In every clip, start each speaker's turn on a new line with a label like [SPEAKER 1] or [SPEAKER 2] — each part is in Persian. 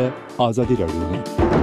[SPEAKER 1] آزادی رادیو.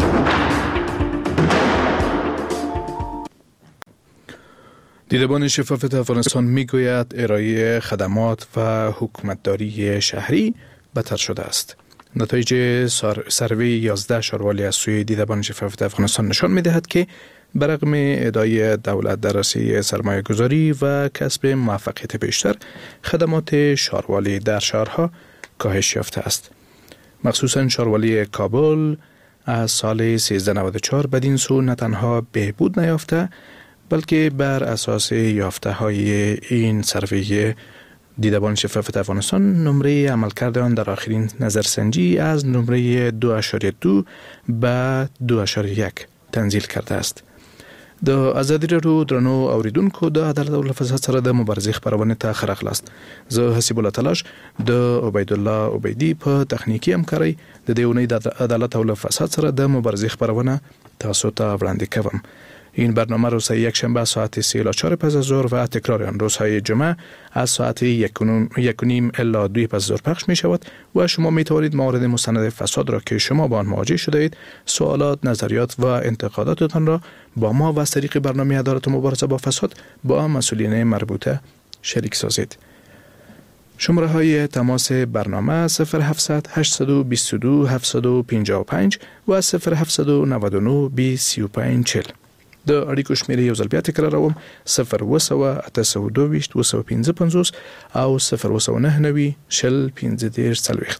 [SPEAKER 2] دیدبان شفاف افغانستان میگوید ارائه خدمات و حکومتداری شهری بدتر شده است. نتایج سروی 11 شاروالي از سوی دیدبان شفاف افغانستان نشان میدهد که برغم ادعای دولت در راسته سرمایه گذاری و کسب موفقیت بیشتر، خدمات شاروالي در شهرها کاهش یافته است. مخصوصاً شاروالي کابل از سال 1394 بدین سو نه تنها بهبود نیافته، بلکه بر اساس یافته های این سروی دیدبان شفاف افغانستان نمره عملکرد آن در آخرین نظرسنجی از نمره 2.2 به 2.1 تنزیل کرده است. د ازادي رادیو درنو اوریدونکو د عدالت او فساد سره د مبارزې خبرونه ته خرخ لاست. زه حسیب الله تلاش د عبید الله عبیدی په تخنیکی همکاري د دیونی د عدالت او فساد سره د مبارزې خبرونه تاسو ته وړاندې کوم. این برنامه روزهای یک شنبه ساعت 3 الی 4 پس از ظهر و تکرار آن روزهای جمعه از ساعت 1:30 الی 2 پس از ظهر پخش می شود و شما می توانید موارد مستند فساد را که شما با آن مواجه شده اید، سوالات، نظریات و انتقاداتتان را با ما و از طریق برنامه عدالت و مبارزه با فساد با مسئولین مربوطه شریک سازید. شماره های تماس برنامه 0700 822 755 و 0799 203540. د اړیکو شمیرې یو ځل بیا تکراروم 02822 255 او 099 015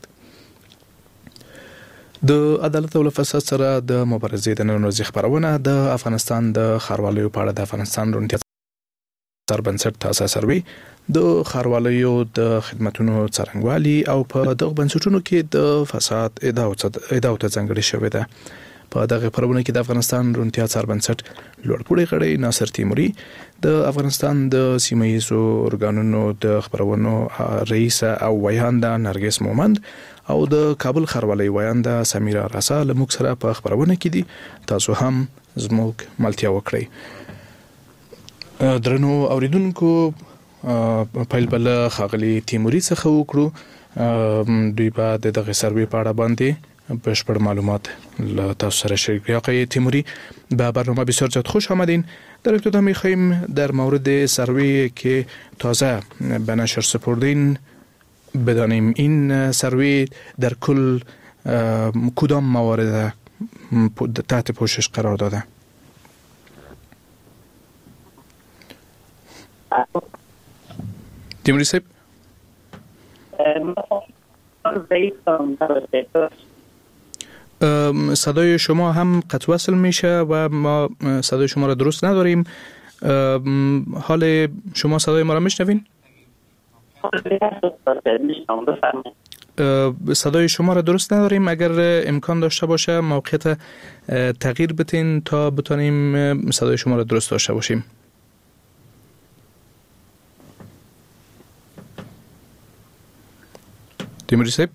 [SPEAKER 2] د عدالت او فساد سره د مبارزې د نن ورځې خبرونه د افغانستان د ښاروالۍ په اړه د افغانستان روڼتیا سربنسټ تاسو سروي د ښاروالۍ د خدماتونو څرنګوالي او په دغه بنسټونو کې د فساد ادعا ته ځانګړې شوې ده. په دغه خبرونه کې د افغانستان روڼتیا سربنسټ لوړپوړی غړی ناصر تیموري، د افغانستان د سیمه ییزو ارګانونو د خبرونو رئیس او ویانده نرګس مومند او د کابل ښاروالۍ ویانده سمیرا رسا له موږ سره په خبرونه کې دي. تاسو هم زموږ ملتیا وکړئ. درنو اوریدونکو، پیل بل خاغلی تیموري څخه وکړو. دوی به دغه سروي په اړه باندې بشپړ معلومات له تاسو سره شریک کړي. آقای تیموری، به برنامه بسیار زیاد خوش آمدین. در ابتدا می‌خوایم در مورد سروی که تازه به نشر سپردین بدانیم این سروی در کل کدام موارد تحت پوشش قرار داده؟ تیموری صاحب، صدای شما هم قطع وصل میشه و ما صدای شما را درست نداریم. حال شما صدای ما را میشنوین؟ صدای شما را درست نداریم. اگر امکان داشته باشه موقعیت تغییر بتین تا بتونیم صدای شما را درست داشته باشیم. تیموری صاحب،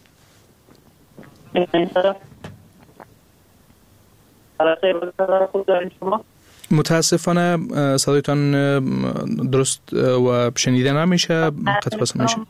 [SPEAKER 2] متاسفانه صدایتان درست و شنیده نمیشه، قطع وصل میشه.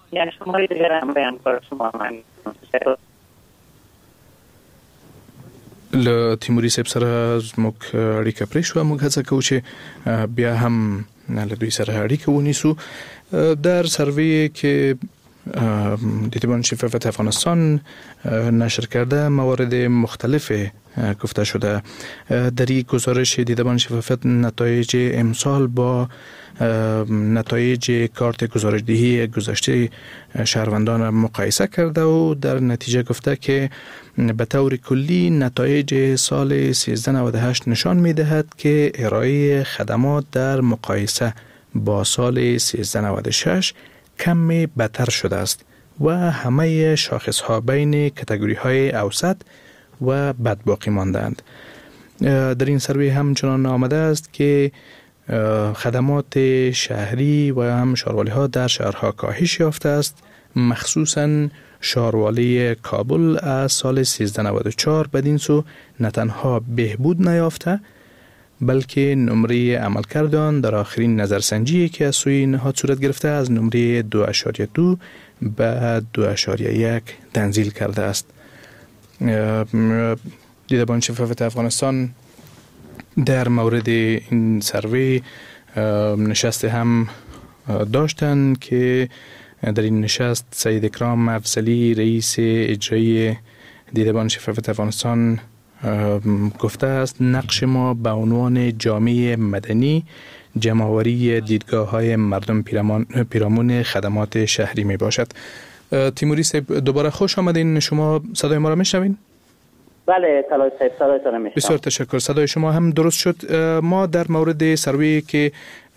[SPEAKER 2] له تیموری صاحب سره زموږ اړیکه پرې شوه. موږ هڅه کوو چې بیا هم له دوی سره اړیکه ونیسو. در سروی که دیدبان شفاف افغانستان نشر کرده موارد مختلف گفته شده. در این گزارش دیدبان شفاف نتایج امسال با نتایج کارت گزارشدهی گذشته شهروندان مقایسه کرده و در نتیجه گفته که به طور کلی نتایج سال 1398 نشان می دهد که ارائه خدمات در مقایسه با سال 1396 کمی بدتر شده است و همه شاخص ها بین کاتگوری های اوسط و بد باقی ماندند. در این سروی همچنان آمده است که خدمات شهری و هم شاروالی ها در شهرها کاهش یافته است. مخصوصاً شاروالی کابل از سال 1394 بدین سو نه تنها بهبود نیافته بلکه نمره عملکرد آن در آخرین نظرسنجی که از سوی نهاد صورت گرفته از نمره 2.2 به 2.1 تنزیل کرده است. دیدبان شفافیت افغانستان در مورد این سروی نشست هم داشتن که در این نشست سید اکرام افضلی رئیس اجرایی دیدبان شفافیت افغانستان گفته است نقش ما به عنوان جامعه مدنی جمع‌آوری دیدگاه‌های مردم پیرامون خدمات شهری می باشد. تیموری صاحب دوباره خوش آمدین. شما صدای ما را میشنوین؟
[SPEAKER 1] بله طلای صاحب صدایتان میشنوم.
[SPEAKER 2] بسیار تشکر. صدای شما هم درست شد. ما در مورد سروی که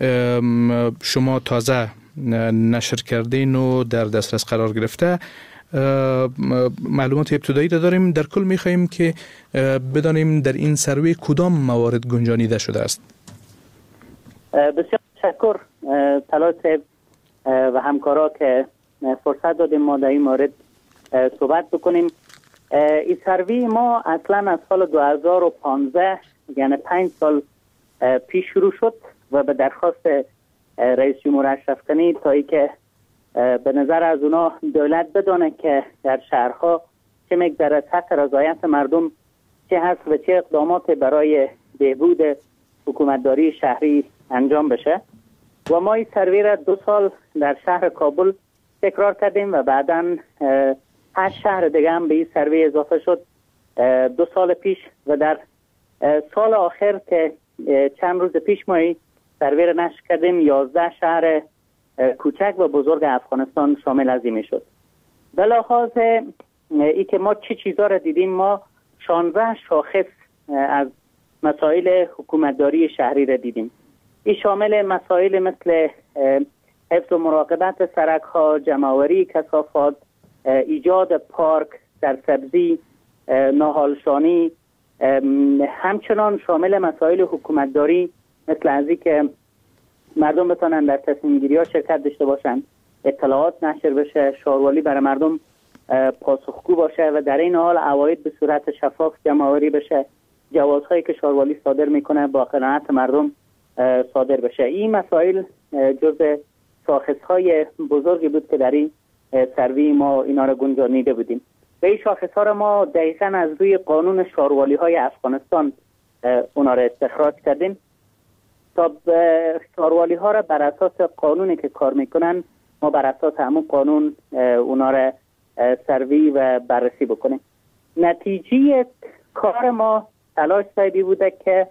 [SPEAKER 2] شما تازه نشر کردین و در دسترس قرار گرفته معلومات ابتدایی داریم. در کل می‌خواهیم که بدانیم در این سروی کدام موارد گنجانیده شده است.
[SPEAKER 1] بسیار تشکر طلای صاحب و همکارا که فرصت دادیم ما در این مورد صحبت بکنیم. این سروی ما اصلا از سال 2015 یعنی 5 سال پیش شروع شد و به درخواست رئیس جمهور اشرف غنی تا ای که به نظر از اونا دولت بدانه که در شهرها چه مقدار تحت رضایت مردم چه هست و چه اقدامات برای بهبود حکومتداری شهری انجام بشه و ما این سروی را 2 سال در شهر کابل تکرار کردیم و بعداً 8 شهر دیگه هم به این سروی اضافه شد 2 سال پیش و در سال آخر که چند روز پیش ما این سروی را نشر کردیم 11 شهر کوچک و بزرگ افغانستان شامل از این شد. به لحاظ ای که ما چه چیزا را دیدیم ما 16 شاخص از مسائل حکومتداری شهری را دیدیم. این شامل مسائل مثل حفظ و مراقبت سرک‌ها، جمع‌آوری کثافات، ایجاد پارک، سرسبزی، ناهالشانی، همچنان شامل مسائل حکومتداری مثل از این که مردم بتونن در تصمیم گیری ها شرکت داشته باشن، اطلاعات نشر بشه، شاروالی برای مردم پاسخگو باشه و در این حال عواید به صورت شفاف جمع‌آوری بشه، جوازهایی که شاروالی صادر میکنه با قناعت مردم صادر بشه. این مسائل جزء شاخص‌های بزرگی بود که در این سروی ما اینا را گنجانیده بودیم و این شاخص‌ها را ما دقیقاً از روی قانون شاروالی‌های افغانستان اونا را استخراج کردیم تا شاروالی‌ها را بر اساس قانونی که کار میکنن ما بر اساس همون قانون اونا را سروی و بررسی بکنیم. نتیجه کار ما تلاش سعی بوده که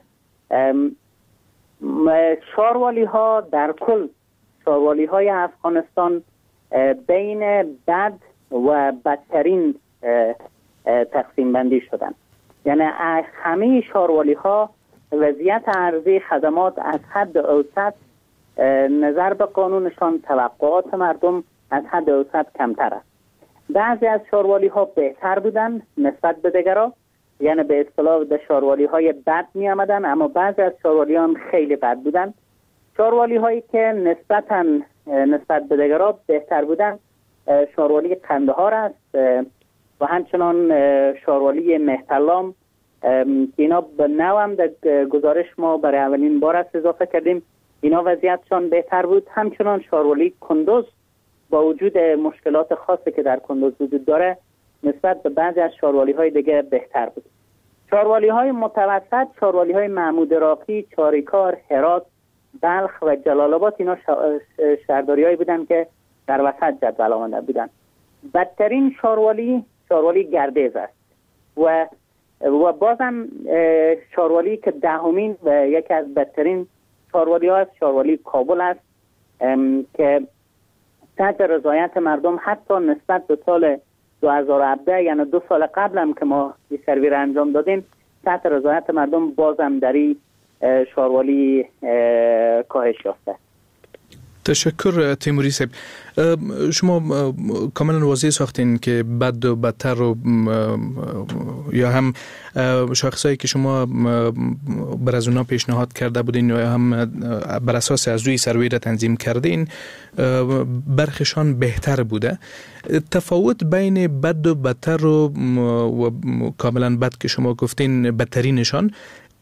[SPEAKER 1] شاروالی‌ها در کل شاروالی‌های افغانستان بین بد و بدترین تقسیم بندی شدن. یعنی همه شاروالی‌ها وضعیت عرضه خدمات از حد اوسط نظر به قانونشان توقعات مردم از حد اوسط کمتر است. بعضی از شاروالی‌ها بهتر بودن نسبت به دیگرها، یعنی به اصطلاح به شاروالی‌های بد می آمدن، اما بعضی از شاروالی‌ها هم خیلی بد بودن. شاروالی‌هایی که نسبت به دیگرها بهتر بودن شاروالی قندهار است و همچنان شاروالی مهترلام که اینا به نو هم در گزارش ما برای اولین بار است اضافه کردیم. اینا وضعیتشان بهتر بود. همچنان شاروالی کندوز با وجود مشکلات خاصی که در کندوز وجود داره نسبت به بعضی از شاروالی‌های دیگه بهتر بود. شاروالی‌های متوسط، شاروالی‌های محمود راقی، چاریکار، هرات، بلخ و جلال آباد اینا شهرداری‌هایی بودن که در وسط جدول آمده بودن. بدترین شاروالی گردیز است و بازم شاروالی که دهمین و یکی از بدترین شاروالی‌ها است شاروالی کابل است که تحت رضایت مردم حتی نسبت به سال 2017 یعنی 2 سال قبل هم که ما این سروی را انجام دادیم تحت رضایت مردم بازم در این شاروالی کاهش یافته.
[SPEAKER 2] تشکر تیموری صاحب. شما کاملا واضح ساختین که بد و بدتر رو یا هم شاخصایی که شما بر از اونا پیشنهاد کرده بودین یا هم بر اساس از روی سروی را تنظیم کردین برخشان بهتر بوده. تفاوت بین بد و بدتر و کاملا بد که شما گفتین بدترینشان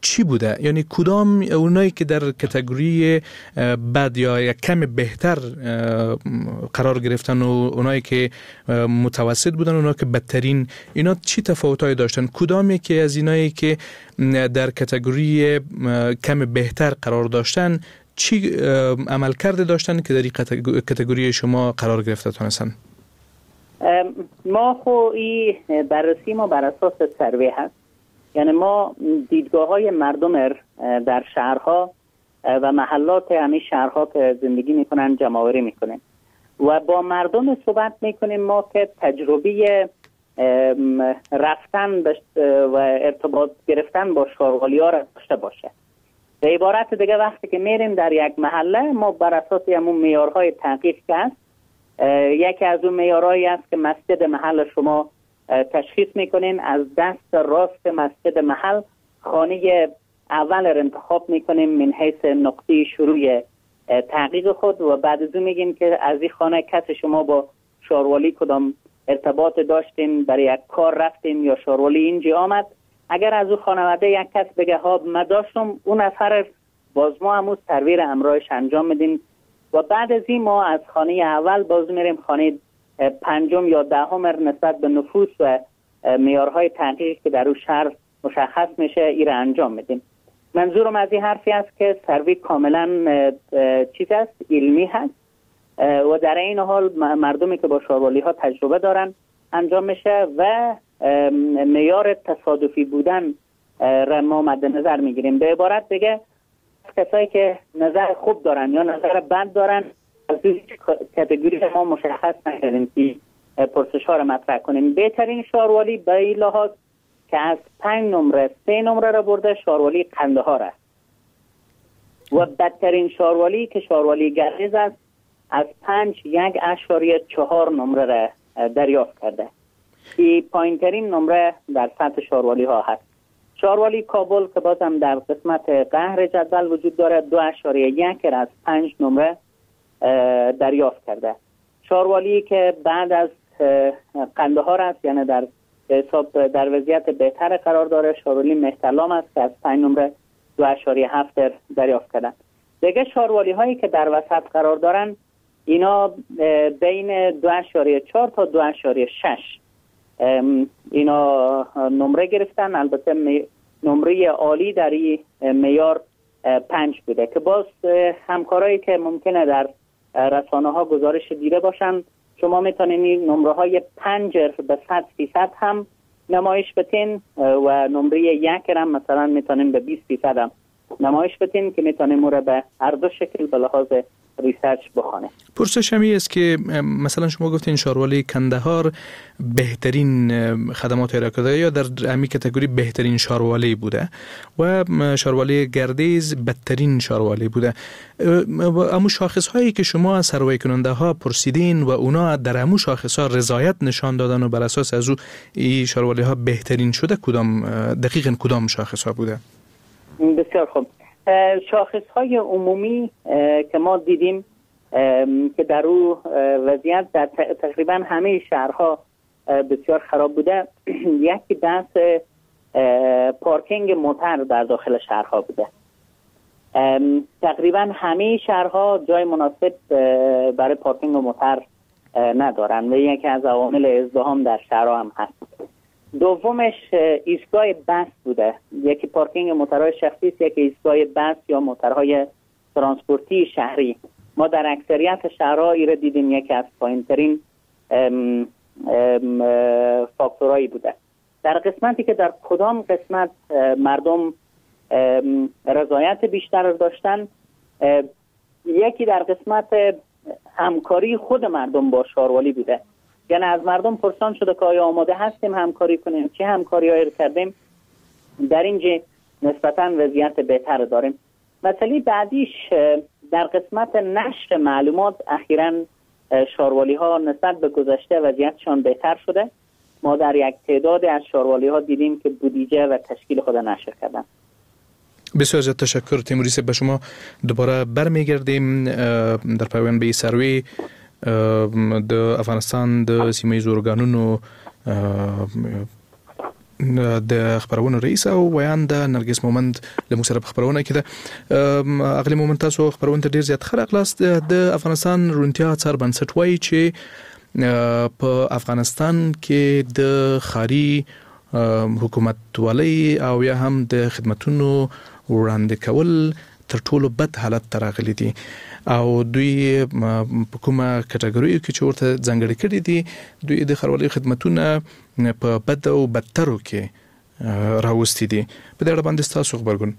[SPEAKER 2] چی بوده؟ یعنی کدام اونایی که در کاتگوری بد یا یک کم بهتر قرار گرفتن و اونایی که متوسط بودن، اونایی که بدترین، اینا چی تفاوتایی داشتن؟ کدام یکی از اینایی که در کاتگوری کم بهتر قرار داشتن چی عمل کرده داشتن که در این کاتگوری شما قرار گرفته تونستن؟
[SPEAKER 1] ما این بررسی ما بر اساس سروی هست، یعنی ما دیدگاه های مردم در شهرها و محلات همین شهرها که زندگی میکنن جمع‌آوری میکنیم و با مردم صحبت میکنیم ما که تجربه رفتن و ارتباط گرفتن با شاروالی ها را داشته باشه. به عبارت دیگه وقتی که میریم در یک محله ما بر اساس همون معیارهای تحقیق که هست، یکی از اون معیارهایی است که مسجد محل شما تشخیص میکنین، از دست راست مسجد محل خانه اول را انتخاب میکنیم من حیث نقطه شروع تحقیق خود و بعد از اون میگیم که از این خانه کس شما با شاروالی کدام ارتباط داشتین، برای یک کار رفتین یا شاروالی اینجا آمد. اگر از اون خانواده یک کس بگه ها من داشتم، اون نفر باز ما همون سروی امرایش انجام میدیم و بعد از این ما از خانه اول باز میریم خانه پنجم یا دهم نسبت به نفوس و معیارهای تحقیق که در اون شهر مشخص میشه ای را انجام میدیم. منظورم از این حرفی است که سروی کاملا چیز است، علمی هست و در این حال مردمی که با شاروالی ها تجربه دارن انجام میشه و معیار تصادفی بودن را ما مد نظر میگیریم. به عبارت بگه کسایی که نظر خوب دارن یا نظر بد دارن از کاتگوری ما مشخص نکردیم که پرسش ها را مطرح کنیم. بهترین شاروالی به این لحاظ که از 5 نمره 3 نمره را برده شاروالی قندهار است و بدترین شاروالی که شاروالی گردیز است از 5 1.4 نمره را دریافت کرده. این پایین‌ترین نمره در سطح شاروالی ها هست. شاروالی کابل که بازم در قسمت قهر جدول وجود داره 2.1 را از 5 نمره دریافت کرده. شاروالی که بعد از قندهار است، یعنی در حساب در وضعیت بهتر قرار داره، شاروالی مهترلام است که از 5 نمره 2.7 دریافت کردن. دیگه شاروالی هایی که در وسط قرار دارن اینا بین 2.4 تا 2.6 اینا نمره گرفتن. البته نمره عالی در این معیار 5 بوده که باز همکارایی که ممکنه در رسانه ها گزارش دیده باشن، شما میتونین این نمره های 5 به 100% هم نمایش بتین و نمره 1 هم مثلا میتونین به 20% هم نمایش بتین که میتونین مورد به هر دو شکل به لحاظ ریسرچ بخونه.
[SPEAKER 2] پرسش همی است که مثلا شما گفتین شاروالی کندهار بهترین خدمات ارائه کرده یا در امی کاتگوری بهترین شاروالی بوده و شاروالی گردیز بدترین شاروالی بوده. اما شاخص هایی که شما از سروی کننده ها پرسیدین و اونا در امو شاخص ها رضایت نشان دادن و بر اساس از او این شاروالی ها بهترین شده، کدام دقیقاً کدام شاخص ها بوده؟
[SPEAKER 1] بسیار خوب. شاخص های عمومی که ما دیدیم که در او وضعیت در تقریبا همه شهرها بسیار خراب بوده، یکی بحث پارکینگ موتر در داخل شهرها بوده. تقریبا همه شهرها جای مناسب برای پارکینگ موتر ندارن و یکی از عوامل ازدحام در شهرها هم هست. دومش ایستگاه بس بوده. یکی پارکینگ موترهای شخصی است، یکی ایستگاه بس یا موترهای ترانسپورتی شهری. ما در اکثریت شهرها ایره دیدیم یکی از پایین‌ترین فاکتورهایی بوده. در قسمتی که در کدام قسمت مردم رضایت بیشتر داشتن، یکی در قسمت همکاری خود مردم با شاروالی بوده. یعنی از مردم پرسان شده که آیا آماده هستیم همکاری کنیم، چه همکاری‌هایی کردیم، در اینجا نسبتاً وضعیت بهتر داریم. مسئله بعدیش در قسمت نشر معلومات اخیراً شاروالی ها نسبت به گذشته وضعیتشان بهتر شده. ما در یک تعداد از شاروالی ها دیدیم که بودجه و تشکیل خود نشر کردن.
[SPEAKER 2] بسیار زیاد تشکر تیموری صاحب. به شما دوباره برمیگردیم در پایان به سروی د افغانستان د سیمه زورګانونو د خبرونو رئیس او بیان د نرګس مومند له موږ سره خبرونه کړه. اغلی مومند تاسو خبرونه ډیر زیات خلق لاست د افغانستان رونتیا څار بنسټ وای چې په افغانستان کې د خاري حکومت ولی او یا هم د خدماتونو وړاندې کول تر ټولو بد حالت تراغلي دي او دوی په کومه کټګوري کې چې ورته ځانګړي کړي دي دوی د خارولي خدماتونه په بد او بدترو کې راوستي دي. په دې اړه باندې تاسو خبرګون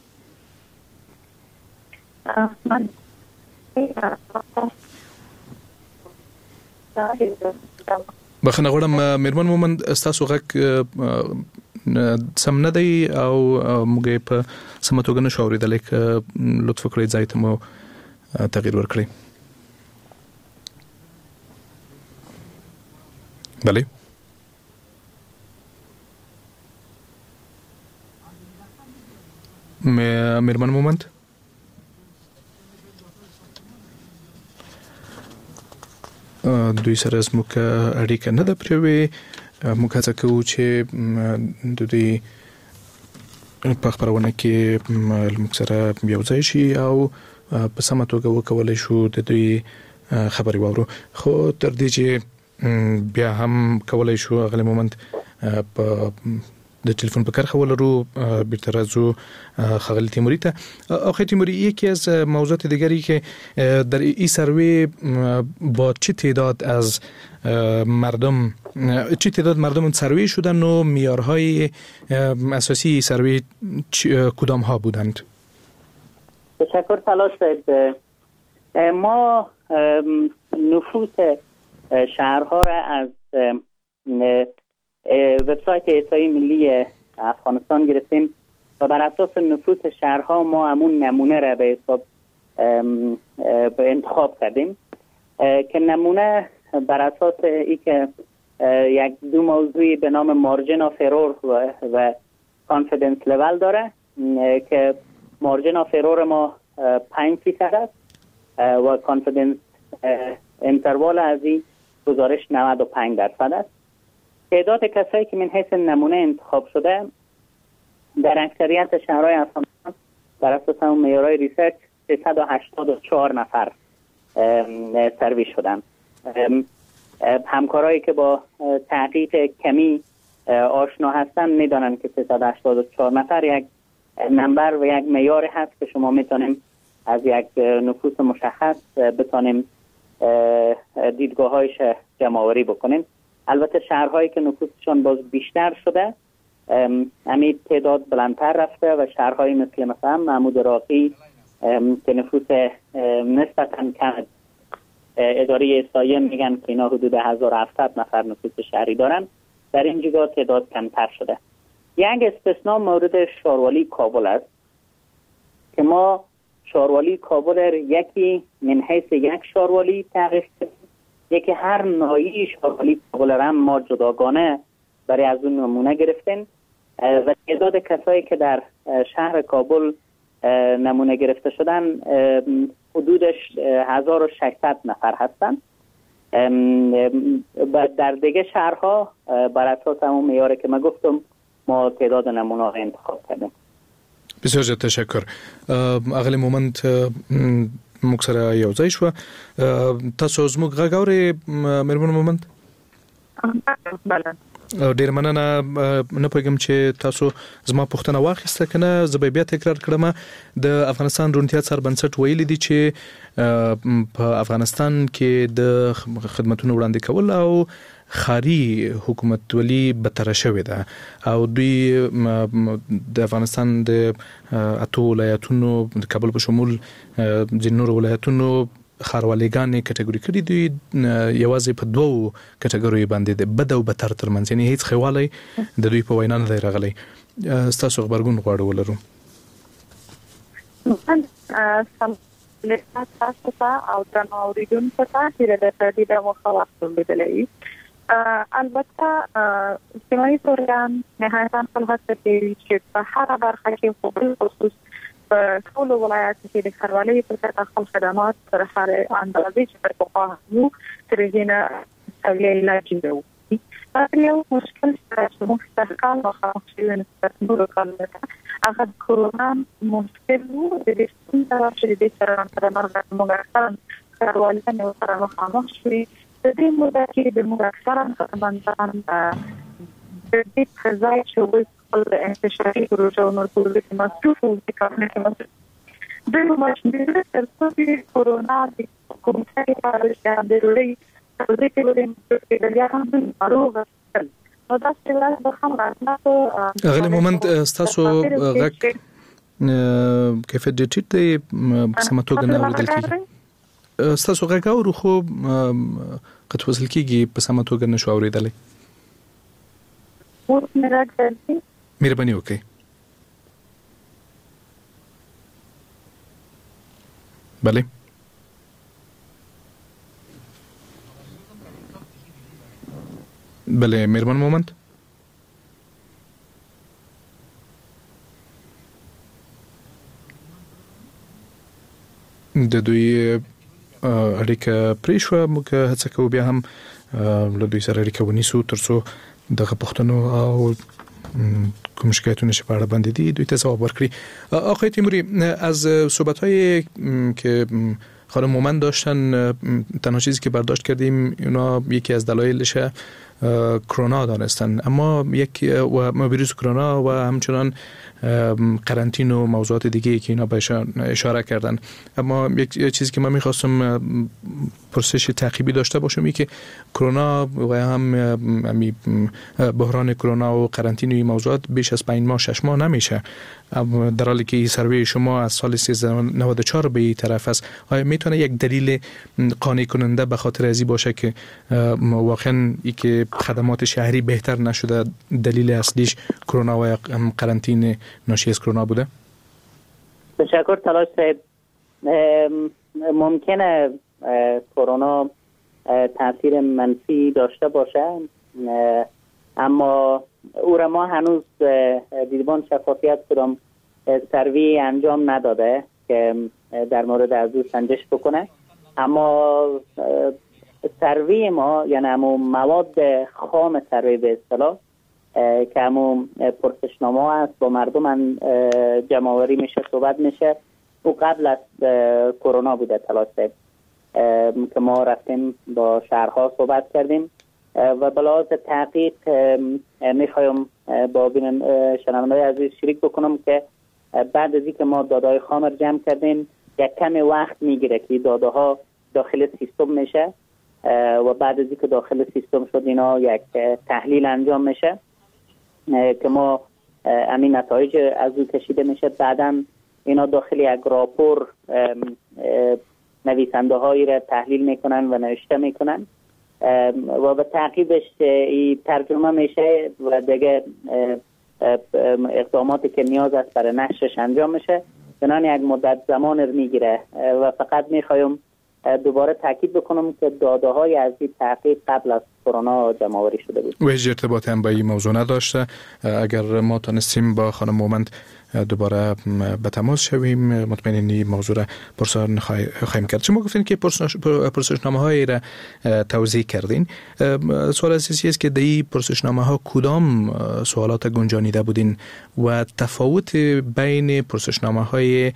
[SPEAKER 2] بخنه غواړم میرمن مومند تاسو غږ سم نه دی او موږ په سمتوګه نشو اوریدل کې لطف وکړئ ځای ته مو تغییر ورکړئ. بله میرمن مومند دوی سره زموږ اړیکه نه ده پرې موږ هڅه کوو چې د دوی په خبرونه کې موږ سره یو ځای شي او په سمه توګه وکولای شو د دوی خبري واورو. خو تر دې چې بیا هم کولای شو اغلی مومند په د تلفن په کار خولرو بیرته راځو خغل تیموری ته. آقای تیموری یکی از موضوعات دیگری که در این سروی با چه تعداد از مردم سروی شدن و معیارهای اساسی سروی کدام ها بودند؟
[SPEAKER 1] تشکر طلا صاحب. ما نفوس شهرها را از وبسایت احصای ملی افغانستان گرفتیم و بر اساس نفوس شهرها ما همون نمونه را به حساب انتخاب کردیم که نمونه بر اساس ای که یک دو موضوعی به نام مارجن آف ارور و کانفیدنس لول داره که مارجن آف ارور ما 5% است و کانفیدنس انتروال از این گزارش 95% است. تعداد کسایی که من حیث نمونه انتخاب شده در اکثریت شهرهای افغانستان بر اساس همون معیارهای ریسرچ 384 نفر سروی شدن. همکارایی که با تحقیق کمی آشنا هستن میدانن که 384 نفر یک نمبر و یک معیار هست که شما میتونیم از یک نفوس مشخص بتونیم دیدگاه‌هایش جمع‌آوری بکنیم. البته شهرهایی که نفوسشون باز بیشتر شده همین تعداد بلندتر رفته و شهرهایی مثلا محمود راقی که نفوس نسبتاً کم اداره احصایه میگن که اینا حدود 1700 نفر نفوس شهری دارن در این جگاه تعداد کمتر شده. یک استثناء مورد شاروالی کابل است که ما شاروالی کابل یکی من حیث یک شاروالی تحقیق کردیم، یکی هر ناحیه شاروالی کابل را ما جداگانه برای از اون نمونه گرفتیم و تعداد کسایی که در شهر کابل نمونه گرفته شدن حدودش 1600 نفر هستند. در دیگه شهرها بر اساس همون معیاری که من گفتم ما تعداد نمونه را انتخاب کردیم.
[SPEAKER 2] بسیار زیاد تشکر. اغلی مومند موږ سره یو ځای شو. تاسو زموږ غږ اورئ میرمن مومند؟
[SPEAKER 3] بله.
[SPEAKER 2] ډیر مننه. نه پوهیږم چې تاسو زما پوښتنه واخیسته کنه. زه به بیا تکرار کړم. د افغانستان رونتیا څار بنسټ ویلي دي چې په افغانستان کې د خدماتونو وړاندې کول او خاري حکومت ولی بتر شوی ده او دوی د افغانستان د اتو ولایتونو د کابل په شمول د نور ولایتونو خاروالیګانې کټګوري کړي دي یوازې په دوو کټګوري باندې د بد او بتر ترمنځ، یعنی هیڅ خواله د دوی په وینا نه دی راغلی. تاسو خبرګون غواړو ولرو.
[SPEAKER 3] تاسو ته او تاسو اوریدونکو ته چې د موخه وخت لیدلې. البته اجتماعي پروګرام نهایتاً خپل هڅه کوي چې په هر برخه کې خپل خصوص په ټول ولایتونو کې د خاروالۍ په کچه خپل خدمات تر هر اندازې چې په پخوا وو ترېنه سویې لاجیرو می‌کنی. ولی مشکل مستقل و خاموشی نسبت نور کالده. اگر کرونا مشکل بود دیدیم طرف شدید چرا مرد مگذرن کاروالن و طرف خاموش شدی. دیدیم مدتی به مگذرن خدمتان دیدیم خزای شوی کل انتشاری پروژه و مرکوزی که مصروف و کارنه که مصروف. دیدیم ماشینیده ترسوی کرونا کمیته پارش کرده روی توضیح که بودیم که دلیا هم دیم مروغ است.
[SPEAKER 2] اغلی مومنت استاسو غک کیفیت دیتیت دی بسمتوگه نوریدل کیگی استاسو غک او رو خوب قد وصل کیگی بسمتوگه نشو اوریدلی میربانی اوکی بله بله مهربان مومند د دوی اړیکه پرې شوه موږ هڅه کوو بیا هم له دوی سره اړیکه ونیسو ترڅو دغه پوښتنو او کوم شکایتونه چې په اړه باندې دي دوی ته ځواب ورکړي. آقای تیموری از صحبت‌های که خانم مومند داشتن تنها چیزی که برداشت کردیم اونا یکی از دلایلش کرونا دانستن اما و ویروس کرونا و همچنان قرنطین و موضوعات دیگه که اینا بهش اشاره کردن اما یک چیزی که من می‌خواستم پرسش تعقیبی داشته باشم که کرونا و هم بحران کرونا و قرنطین و این موضوعات بیش از 5 ماه 6 ماه نمیشه در حالی که سروی شما از سال 1394 به این طرف است آیا میتونه یک دلیل قانع کننده به خاطر ازی باشه که واقعا ای که خدمات شهری بهتر نشده دلیل اصلیش کرونا و قرنطین ناشی از کرونا بوده؟
[SPEAKER 1] تشکر تلاش صاحب. ممکنه کرونا تاثیر منفی داشته باشه اما او را ما هنوز دیدبان شفافیت کدام سروی انجام نداده که در مورد از او سنجش بکنه اما سروی ما یعنی همون مواد خام سروی به اصطلاح که همون پرسشنامه است با مردم جمع‌آوری میشه صحبت میشه او قبل از کرونا بوده تلاشه که ما رفتیم با شهرها صحبت کردیم و به لحاظ تحقیق میخوایم با شنونده‌های عزیز شریک بکنم که بعد از اینکه ما داده‌های خام را جمع کردیم یک کمی وقت میگیره که داده‌ها داخل سیستم میشه و بعد از اینکه داخل سیستم شد اینا یک تحلیل انجام میشه که ما همین نتایج از او کشیده میشه بعداً اینا داخل یک راپور نویسنده هایی را تحلیل میکنن و نوشته میکنن و به تعقیبش ترجمه میشه و دیگه اقداماتی که نیاز است برای نشرش انجام میشه چنان یک مدت زمان رو میگیره و فقط میخوایم دوباره تاکید بکنم که داده های از این تحقیق قبل از کرونا جمع آوری شده بود
[SPEAKER 2] و هیچ ارتباطی هم با این موضوع نداشته. اگر ما تونستیم با خانم مومند دوباره به تماس شویم مطمئن این موضوع را پرسان خواهیم کرد. شما گفتین که پرسشنامه هایی را توضیح کردین. سوال اساسی است که در این پرسشنامه ها کدام سوالات گنجانیده بودین و تفاوت بین پرسشنامه های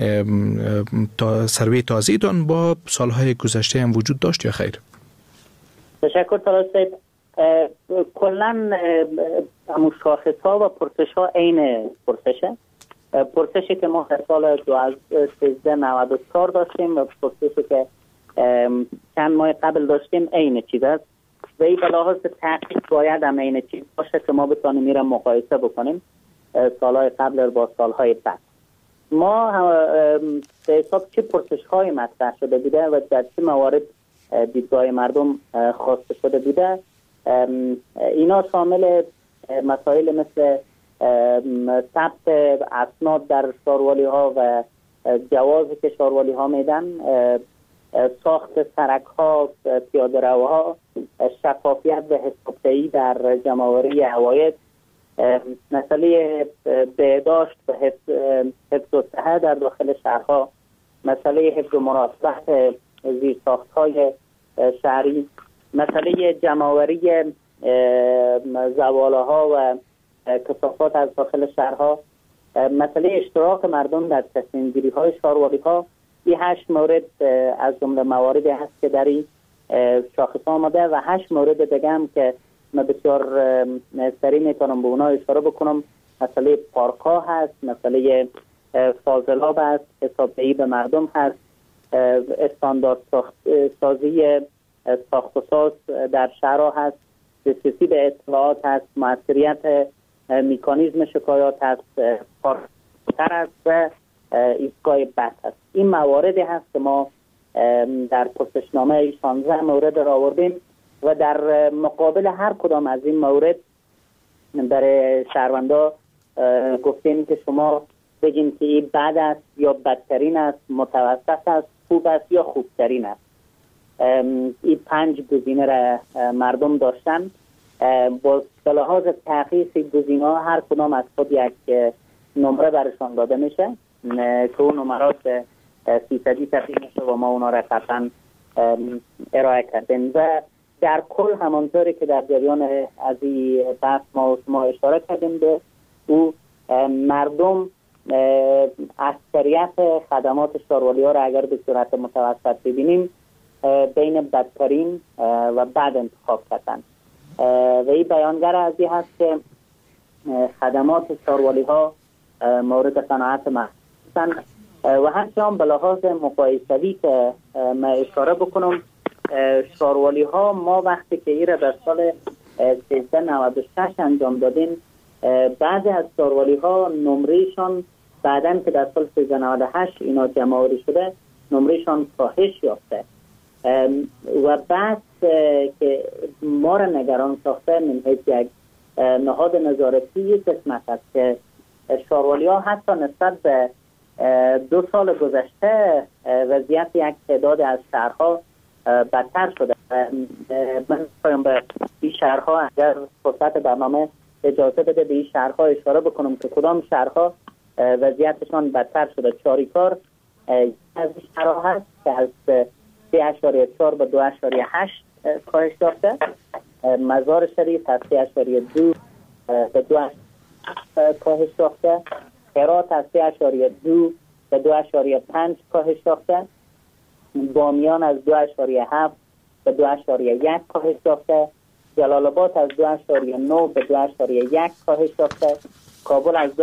[SPEAKER 2] سروی تازه‌تان با سالهای گذشته هم وجود داشت یا خیر؟
[SPEAKER 1] تشکر تلاش صاحب. کلن همون شاخص ها و پرسش ها عین پرسشه. پرسشی که ما در سال 1394 داشتیم و پرسشی که چند ماه قبل داشتیم عین چیز است و این به لحاظ تحقیق باید هم عین چیز باشه که ما بتانیم میرم مقایسه بکنیم سالهای قبل با سالهای بعد. ما به حساب چه پرسش های مطرح شده بوده و در چه موارد دیدگاه مردم خواسته شده بوده اینا شامل مسائل مثل ثبت اسناد در شاروالی ها و جوازی که شاروالی ها میدن ساخت سرک ها پیاده روها شفافیت و حسابدهی در جمع‌آوری عواید مسئله بهداشت و حفظ و صحت در داخل شهرها مسئله حفظ و مراقبت زیرساخت‌های شهری مسئله جمع‌آوری زواله ها و کثافات از داخل شهرها، مسئله اشتراک مردم در تصمیم گیری های شاروالی ها، این 8 مورد از جمله مواردی هست که در این شاخص آمده و 8 مورد دیگه هم که من بسیار سریع میتونم به اونا اشاره بکنم. مسئله پارک ها هست، مسئله فاضلاب هست، حسابدهی به مردم هست، استاندارد سازی ساخت و ساز در شهرها هست، دسترسی به اطلاعات هست، مؤثریت میکانیزم شکایات هست، پارکتر هست و ایستگاه بس هست. این مواردی هست که ما در پرسشنامه 16 مورد را آوردیم و در مقابل هر کدام از این مورد برای شهروندا گفتیم که شما بگین که این بد است یا بدترین است، متوسط است، خوب است یا خوبترین است. این 5 گزینه را مردم داشتن. با لحاظ تحقیق گزینه ها هر کدام از خود یک نمره برشان داده میشه که اون نمرات 300 تقدیم میشه و ما اونا را قطعا ارائه کردیم و در کل همانطوری که در جریان از این بحث ما اشاره کردیم به او، مردم اکثریت خدمات شاروالی ها را اگر به صورت متوسط ببینیم بین بدترین و بد انتخاب کردن و این بیانگر از این هست که خدمات شاروالی ها مورد قناعت ما هستند و همچنان به لحاظ مقایسوی که من اشاره بکنم، شاروالی ها ما وقتی که این را در سال 1396 انجام دادیم، بعضی از شاروالی ها نمرهشان بعداً که در سال 1398 اینا جمع آوری شده نمرهشان کاهش یافته و بعد که ما را نگران ساخته من حیث یک نهاد نظارتی یک قسمت است که شاروالی ها حتی نسبت به 2 سال گذشته وضعیت یک تعداد از شهرها بدتر شده. من پایم به این شهرها اگر فرصت برنامه اجازه بده به این شهرها اشاره بکنم که کدام شهرها وضعیتشان بدتر شده. چاریکار از این شهرها هست که از 3.4 به 2.8 کاهش یافته. مزار شریف از 3.2 به 2 کاهش یافته. هرات از 3.2 به 2.5 کاهش یافته. بامیان از 2.7 به 2.1 کاهش یافته. جلال آباد از 2.9 به 2.1 کاهش یافته. کابل از 2.2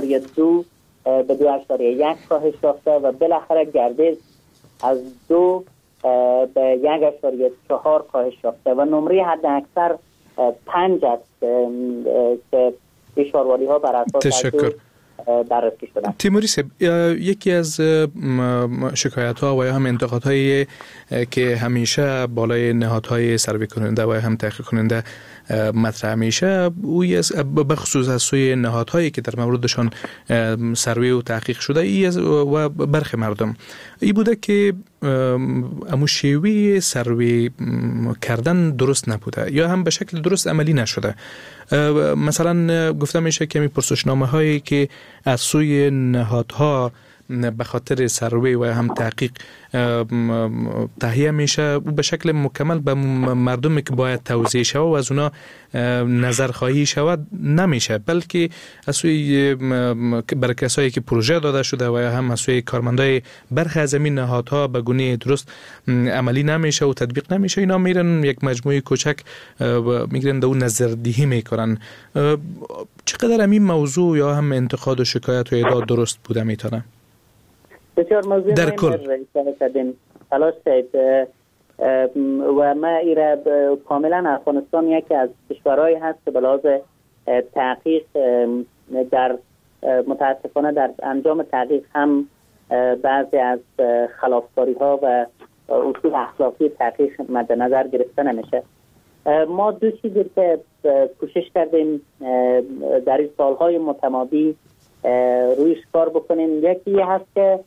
[SPEAKER 1] به 2.1 کاهش یافته و بالاخره گردیز از 2 به 1.4 کاهش یافته و نمره حد اکثر 5 است که شاروالی ها بر اساس بررسی شدن.
[SPEAKER 2] تیموری صاحب، یکی از شکایت ها و یا هم انتقاد هایی که همیشه بالای نهادهای سروی کننده و هم تحقیق کننده مطرح میشه بخصوص از سوی نهادهایی که در موردشان سروی و تحقیق شده و برخی مردم ای بوده که امو شیوی سروی کردن درست نبوده یا هم به شکل درست عملی نشده. مثلا گفته میشه که می پرسشنامه هایی که از سوی نهادها به خاطر سروی و هم تحقیق تهیه میشه به شکل مکمل به مردمی که باید توضیح شود و از اونا نظر خواهی شود نمیشه، بلکه از سوی برای کسایی که پروژه داده شده و هم از سوی کارمندای برخی از این نهادها به گونه درست عملی نمیشه و تطبیق نمیشه. اینا میرن یک مجموعه کوچک میگیرن در اون نظردهی میکنن. چقدر این موضوع یا هم انتقاد و شکایت و ادعا درست بوده میتونه؟
[SPEAKER 1] بسیار موضوع
[SPEAKER 2] در کل
[SPEAKER 1] تلاش کرد و ما ایره کاملا افغانستان یکی از کشورهایی هست که به لحاظ تحقیق در متاسفانه در انجام تحقیق هم بعضی از خلافکاری ها و اصول اخلاقی تحقیق مد نظر گرفته نمیشه. ما دو چیزی که کوشش کردیم در این سالهای متمادی رویش کار بکنیم، یکی هست که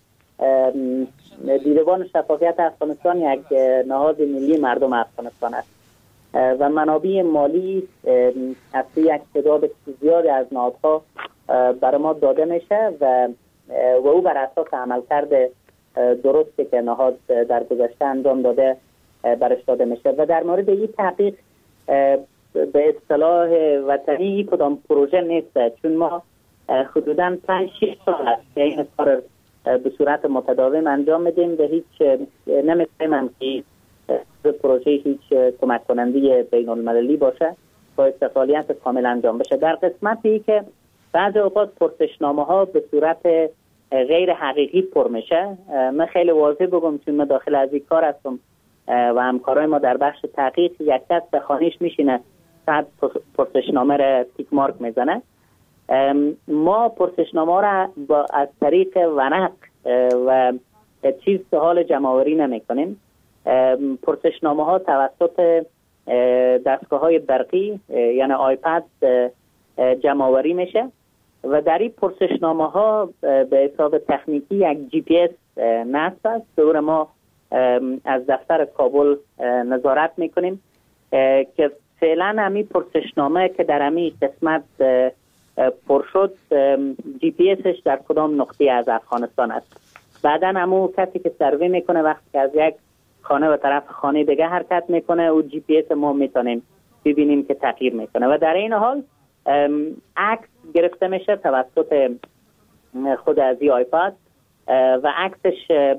[SPEAKER 1] دیدبان شفافیت افغانستان یک نهاد ملی مردم افغانستان است و منابع مالی از یک تعداد زیادی از نهادها برای ما داده میشه و او بر اساس عملکرد درستی که نهاد در گذشته انجام داده برش داده میشه و در مورد این تحقیق به اصطلاح وطنی کدام پروژه نیست، چون ما حدوداً 5-6 سال است که این کار به صورت متداوم انجام میدیم و هیچ نمی‌فهمم که پروژه هیچ کمک کننده بین المللی باشه با استقلالیت کامل انجام بشه. در قسمتی که بعضی اوقات پرسشنامه ها به صورت غیر حقیقی پر میشه، من خیلی واضح بگم چون من داخل از این کار هستم و همکارای ما در بخش تحقیق، یک کس به خانهش میشینه بعد پرسشنامه را تیک مارک میزنه. ما پرسشنامه را از طریق ورق و چیز حال جمع‌آوری نمی‌کنیم. پرسشنامه ها توسط دستگاه های برقی یعنی آیپد جمع‌آوری میشه و در این پرسشنامه ها به حساب تکنیکی یک جی پی اس نصب است. دور ما از دفتر کابل نظارت میکنیم که فعلا همین پرسشنامه که در همین قسمت پر شد جی پی اسش در کدام نقطه از افغانستان است. بعدا همون کسی که سروی میکنه وقتی که از یک خانه و طرف خانه دیگه حرکت میکنه او جی پی اس ما میتونیم ببینیم که تغییر میکنه و در این حال عکس گرفته میشه توسط خود از این آیپد و عکسش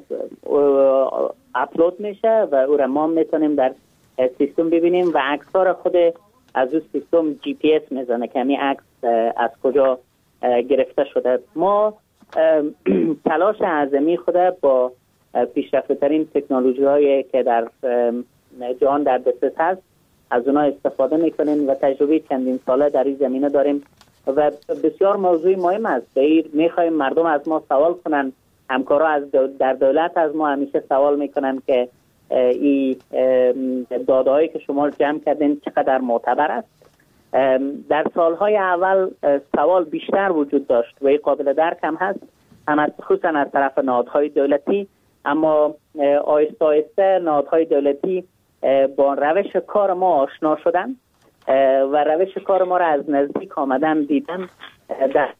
[SPEAKER 1] اپلود میشه و او را ما میتونیم در سیستم ببینیم و عکس ها را خود از اون سیستم جی پی اس میزنه که همین عکس از کجا گرفته شده. ما تلاش اعظمی خود با پیشرفته ترین تکنولوژی هایی که در جهان در دسترس هست از اونها استفاده میکنیم و تجربه چندین ساله در این زمینه داریم و بسیار موضوع مهم است. میخوایم مردم از ما سوال کنن، همکارا در دولت از ما همیشه سوال میکنن که این داده‌هایی که شما جمع کردین چقدر معتبر است. در سالهای اول سوال بیشتر وجود داشت و این قابل درک هم هست، هم خصوصا از طرف نهادهای دولتی، اما آهسته آهسته نهادهای دولتی با روش کار ما آشنا شدن و روش کار ما را از نزدیک آمدن دیدن. در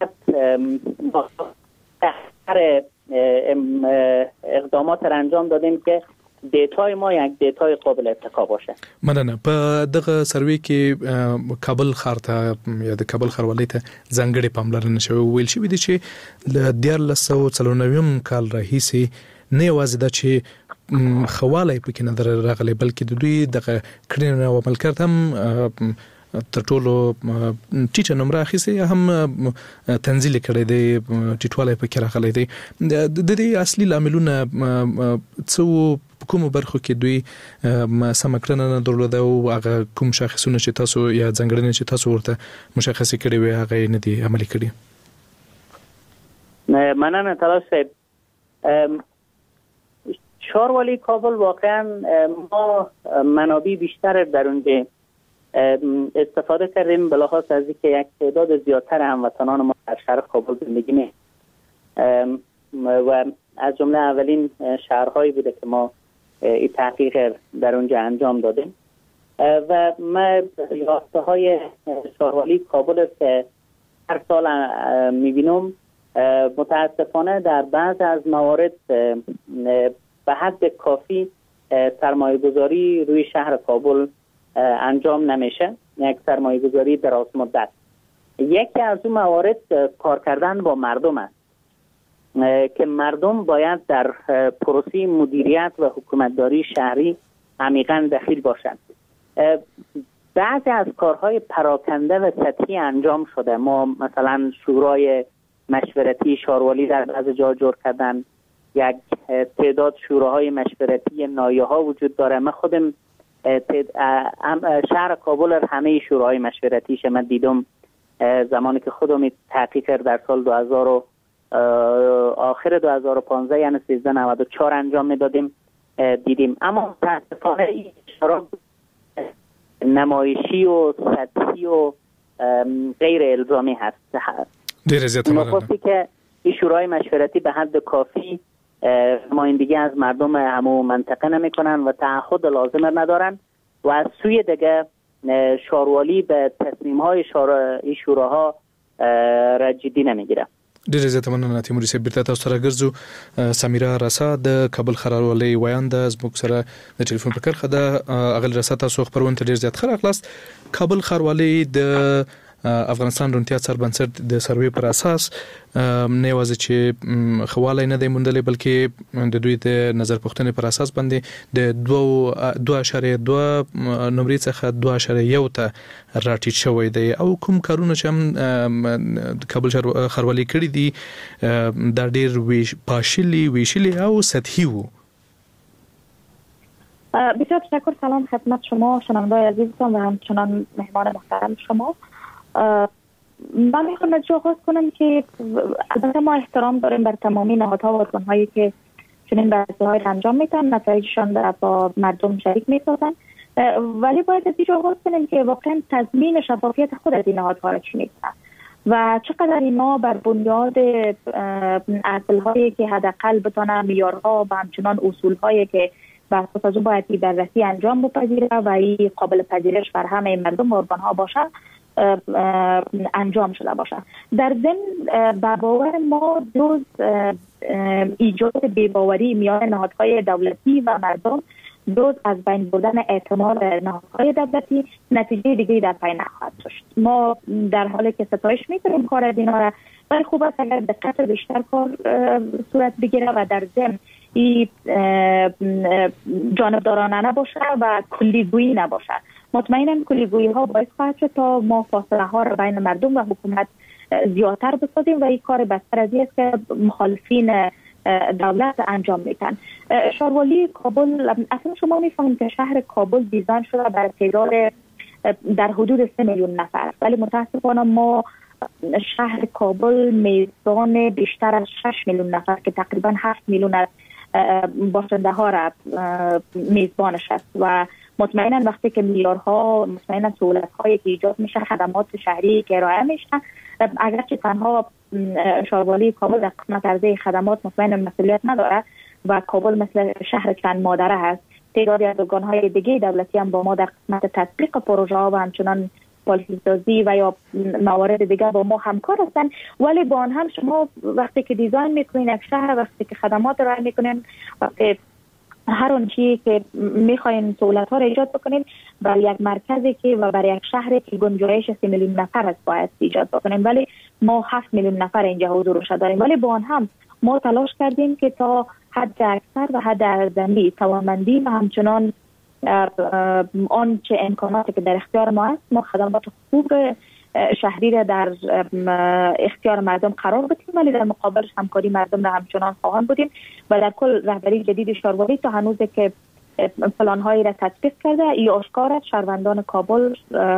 [SPEAKER 1] اقدامات را انجام دادیم که دیتای ما یک دیتای قابل اتکا باشه.
[SPEAKER 2] مننه. په دغه سروې کې کابل ښار ته یا د کابل ښاروالۍ ته ځانګړې پاملرنه شوې. ویل شوي دي چې له 1994 کال راهیسې نه یوازې دا چې ښه والی پکې نه در راغلی بلکې د دوی دغه کړنې او عمل کرد هم تر ټولو ټیټه نمره اخیستې یا هم تنزیل کړی دی، ټیټوالی پکې راغلی دی. د دې اصلي لاملونه څه وو؟ په کومو برخو کې دوی سمه کړنه نه درلوده او هغه کوم شاخصونه چې تاسو یا ځانګړنې چې تاسو ورته مشخصې کړې وې هغه یې نه دي عملي کړي؟
[SPEAKER 1] مننه تلاش صاحب. ښاروالي کابل واقعا ما منابع بیشتر در اونجا استفاده کردیم به لحاظ از اینکه یک تعداد زیادتر هموطنان ما در شهر کابل زندگی می‌کنند و از جمله اولین شهرهایی بوده که ما این تحقیق در اونجا انجام دادیم و ما یافته‌های ښاروالي کابل که هر سال می‌بینم متاسفانه در بعض از موارد به حد کافی سرمایه‌گذاری روی شهر کابل انجام نمیشه، یک سرمایه‌گذاری دراز مدت. یکی از اون موارد کار کردن با مردم است که مردم باید در پروسه مدیریت و حکومتداری شهری عمیقاً دخیل باشند. بعضی از کارهای پراکنده و سطحی انجام شده. ما مثلا شورای مشورتی ښاروالي در بعض جا جور کردن، یک تعداد شوراهای مشورتی نایه‌ها وجود داره. من خودم شهر کابل همه شوراهای مشورتیش من دیدم زمانی که خودم تحقیق در سال 2000 آخر 2015 یعنی 1394 انجام میدادیم دیدیم. اما متاسفانه این اشتراک نمایشی و سطحی و غیر الزامی هست.
[SPEAKER 2] دیر زیاد
[SPEAKER 1] مخصوصی که این شورای مشورتی به حد کافی نمایندگی از مردم همو منطقه نمی کنن و تعهد لازم ندارن و از سوی دیگه ښاروالي به تصمیم های این شوراها را جدی نمیگیره.
[SPEAKER 2] ډېر زیات مننه تیموري صاحب. بیرته تاسو سره ګرځو. سمیرا رسا د کابل خبرولې ویانده زموږ سره د ټلیفون په کرخه ده. اغل رسا تاسو خبرونه ډېر زیات خلاص. کابل خبرولې د افغانستان رونتیا سربنسټ د سروې پر اساس نه یوازې چې خواله نه دی موندلې بلکې د دوی د نظر پوښتنې پر اساس باندې د 2.2 نمرې څخه 2.1 ته راټیټ شوی دی او کوم کارونه چې هم کابل خبرولې کړی دي دا ډېر ویشلی او سطحي وو.
[SPEAKER 3] بسیار تشکر. سلام خدمت شما شنونده‌های عزیزتان و همچنان مهمان محترم شما. من میخوام از جا آغاز کنم که البته ما احترام داریم بر تمامی نهادها و ارگان‌هایی که چنین بررسی‌های را انجام میدن، نتایجشان را با مردم شریک میسازن، ولی باید از اینجا آغاز کنیم که واقعا تضمین شفافیت خود از این نهادها را چی میکنن و چقدر اینا بر بنیاد اصل‌هایی که حداقل بتونه معیارها و همچنان اصول‌هایی که بر اساس از او باید این بررسی انجام بپذیره و این قابل پذیرش بر همه مردم و ارگان‌ها باشه انجام شده باشه. در ضمن با باور ما جز ایجاد بی‌باوری میان نهادهای دولتی و مردم، جز از بین بردن اعتماد نهادهای دولتی، نتیجه دیگری در پی نخواهد داشت. ما در حالی که ستایش می‌کنیم کار دینا را، ولی خوب است اگر دقت بیشتر کار صورت بگیره و در ضمن این جانبدارانه نباشه و کلیگویی نباشه. مطمئنم کلیگویی ها باعث خواهد شد تا ما فاصله ها را بین مردم و حکومت زیادتر بسازیم و این کار بدتر از این است که مخالفین دولت انجام میدن. شاروالی کابل، اصلا شما میفهمید که شهر کابل دیزاین شده برای تعداد در حدود 3 میلیون نفر، ولی متاسفانه ما شهر کابل میزبان بیشتر از 6 میلیون نفر که تقریبا 7 میلیون از باشنده ها را میزبانش است و مطمئنا وقتی که معیارها، مطمئنا سهولت‌هایی که ایجاد میشه، خدمات شهری که ارائه میشه، اگرچه تنها شاروالی کابل در قسمت عرضه خدمات مطمئنا مسئولیت نداره و کابل مثل شهر چند مادره هست، تعدادی از ارگان‌های دیگه دولتی هم با ما در قسمت تطبیق پروژه ها و همچنان پالیسی سازی و یا موارد دیگه با ما همکار هستن، ولی با آن هم شما وقتی که دیزاین میکنین یک شهر، وقتی که خدمات ارائه میکنین، وقتی هر اون چیزی که میخواین سهولت ها را ایجاد بکنین برای یک مرکزی که و برای یک شهری که گنجایش 3 میلیون نفر است باید ایجاد بکنیم، ولی ما 7 میلیون نفر اینجا حضورش داریم، ولی با آن هم ما تلاش کردیم که تا حد اکثر و حد ارزنده توانمندی و همچنان آن چه امکاناتی که در اختیار ما است، ما خدمات خوب شهری را در اختیار مردم قرار بدیم، ولی در مقابلش همکاری مردم را همچنان خواهان بودیم و در کل رهبری جدید شاروالی تا هنوز که پلان‌هایی را تطبیق کرده، ای آشکار است شهروندان کابل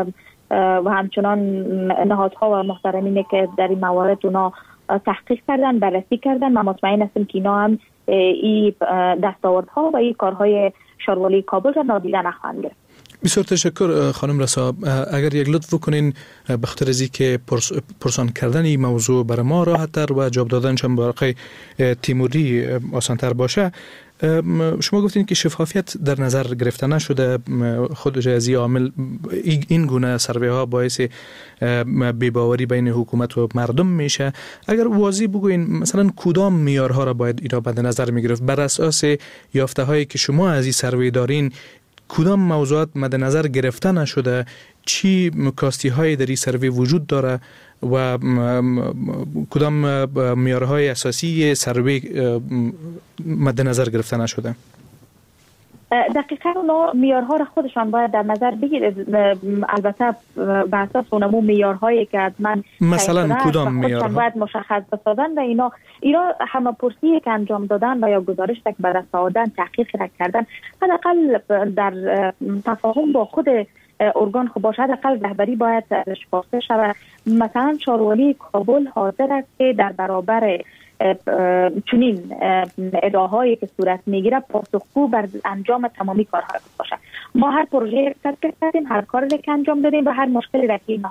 [SPEAKER 3] و همچنان نهادها و محترمینی که در این موارد اونا تحقیق کردن، بررسی کردن، من مطمئن هستم که اینا هم این دستاوردها و این کارهای شاروالی کابل را نادیده نخواهند گرفت.
[SPEAKER 2] بسیار تشکر خانم رسا. اگر یک لطف کنین به خاطر از اینکه پرسان کردن این موضوع برای ما راحت‌تر و جواب دادنش هم برای تیموری آسان‌تر باشه، شما گفتین که شفافیت در نظر گرفته نشده، خودش از این عامل این گونه سروی ها باعث بی‌باوری بین حکومت و مردم میشه. اگر واضح بگوین مثلا کدام معیارها را باید اینا به نظر میگرفت بر اساس یافته هایی که شما از این سروی دارین، کدام موضوعات مد نظر گرفته نشده، چی کاستی های در این سروی وجود داره و کدام معیارهای اساسی سروی مد نظر گرفته نشده؟
[SPEAKER 3] دقیقاً اونا معیارها را خودشان باید در نظر بگیرید، البته به اساس اونمو معیارهایی که من
[SPEAKER 2] مثلا کدام معیارها
[SPEAKER 3] باید مشخص بسازن و اینا همه پرسی که انجام دادن و یا گزارش که به دست آوردن، تحقیق را کردن، حداقل در تفاهم با خود ارگان خب باشه، حداقل رهبری باید شفافه شود. مثلا شاروالی کابل حاضر است که در برابر چنین ادعاهایی که صورت میگیره پاسخگو بر انجام تمامی کارها باشه. ما هر پروژه تطبیق کردیم، هر کاری که انجام دادیم و هر مشکلی را که نهاد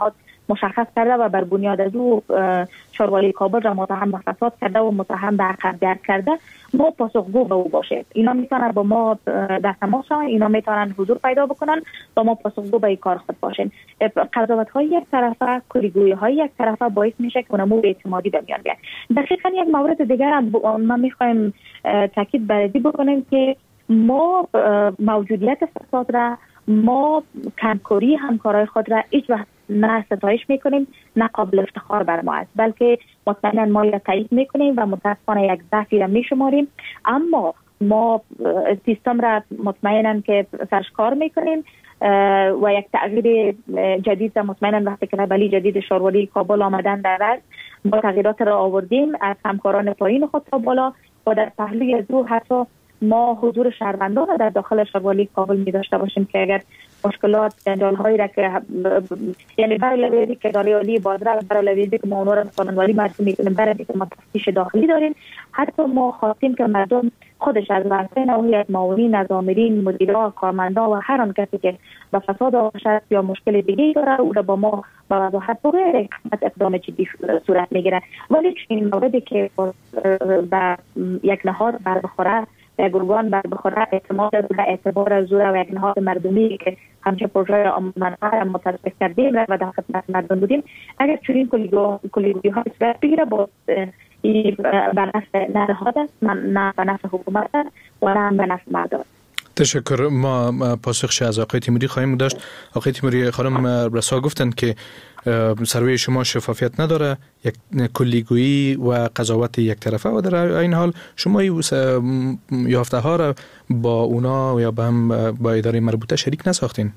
[SPEAKER 4] مشخص کرده و بر بنیاد از او شاروالی کابل را متهم به فساد کرده و متهم به عقب‌گرد کرده، ما پاسخگو به او باشیم. اینا میتونن با ما در تماس شوند، اینا میتونن حضور پیدا بکنن و ما پاسخگو به این کار خود باشیم. قضاوت های یک طرفه، کلیگویی های یک طرفه باعث میشه که اونمو اعتمادی به میان بیاد. دقیقاً یک مورد دیگر هم ما میخوایم تاکید بر این بکنیم که ما موجودیت فساد را، ما کمکاری همکارای خود را هیچ وقت نه ستایش میکنیم نه قابل افتخار بر ما است، بلکه مطمئنا ما را تایید میکنیم و متاسفانه یک ضعفی را میشماریم، اما ما سیستم را مطمئنا که سرش کار میکنیم و یک تغییر جدید را مطمئنا وقتی که رهبری جدید شاروالی کابل آمدن در رأس ما تغییرات را آوردیم از همکاران پایین خود تا بالا و در پهلوی از او حتی ما حضور شهروندان را در داخل شاروالی کابل می داشته باشیم که اگر مشکلات جنجال‌هایی را که یعنی برای لویزی که اداره عالی بازرس، برای لویزی که ما اونها را قانونواری معرفی می‌کنیم، برای که ما تفتیش داخلی داریم، حتی ما خواستیم که مردم خودش از واسطه نوعیت معاونین، نظامرین، مدیران، کارمندان و هر آن کسی که به فساد آشکار یا مشکل دیگه‌ای داره او را با ما با وضاحت بگوید اقدام جدی صورت می‌گیره. ولی این موردی که به یک نهاد بر بخوره، یک گروگان بر بخوره، اعتماد و اعتبار از او و یک نهاد مردمی که همچه پروژه منفعه ما تطبیق کردیم و در خدمت مردم بودیم، اگر چنین کلیگویی ها صورت بگیره با به نفع نه نهاد است، نه به نفع حکومت است و نه به نفع مردم.
[SPEAKER 2] تشکر. ما پاسخش از آقای تیموری خواهیم داشت. آقای تیموری، خانم رسا گفتند که سروی شما شفافیت نداره، یک کلیگویی و قضاوت یک طرفه و در این حال شما یافته ها را با اونا یا با اداره مربوطه شریک نساختین.